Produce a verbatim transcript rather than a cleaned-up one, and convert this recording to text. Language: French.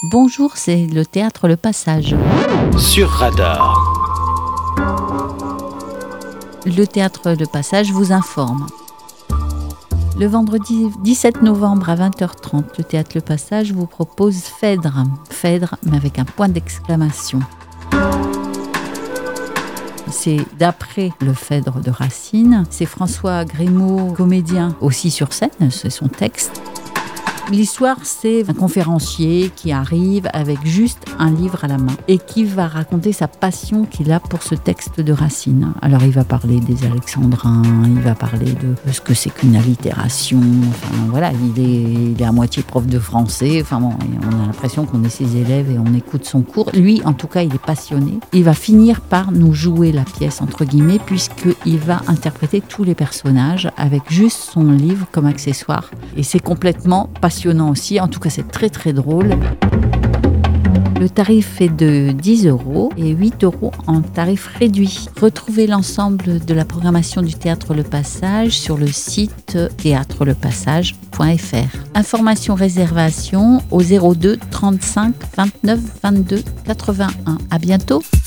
Bonjour, c'est le théâtre Le Passage. Sur Radar. Le théâtre Le Passage vous informe. Le vendredi dix-sept novembre à vingt heures trente, le théâtre Le Passage vous propose Phèdre. Phèdre, mais avec un point d'exclamation. C'est d'après le Phèdre de Racine. C'est François Grémaud, comédien, aussi sur scène, c'est son texte. L'histoire, c'est un conférencier qui arrive avec juste un livre à la main et qui va raconter sa passion qu'il a pour ce texte de Racine. Alors, il va parler des Alexandrins, il va parler de ce que c'est qu'une allitération. Enfin, voilà, il est, il est à moitié prof de français. Enfin bon, on a l'impression qu'on est ses élèves et on écoute son cours. Lui, en tout cas, il est passionné. Il va finir par nous jouer la pièce, entre guillemets, puisqu'il va interpréter tous les personnages avec juste son livre comme accessoire. Et c'est complètement passionnant. Passionnant aussi, en tout cas c'est très très drôle. Le tarif est de dix euros et huit euros en tarif réduit. Retrouvez l'ensemble de la programmation du Théâtre Le Passage sur le site théâtre le passage point f r. Informations réservation au zéro deux trente-cinq vingt-neuf vingt-deux quatre-vingt-un. À bientôt.